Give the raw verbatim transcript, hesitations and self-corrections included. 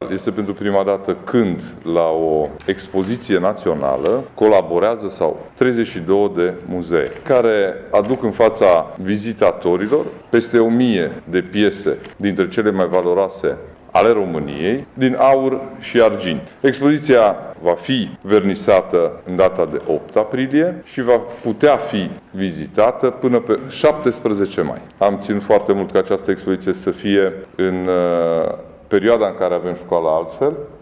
este pentru prima dată când la o expoziție națională colaborează sau treizeci și două de muzee care aduc în fața vizitatorilor peste o mie de piese dintre cele mai valoroase ale României, din aur și argint. Expoziția va fi vernisată în data de opt aprilie și va putea fi vizitată până pe șaptesprezece mai. Am ținut foarte mult ca această expoziție să fie în uh, perioada în care avem școala altfel,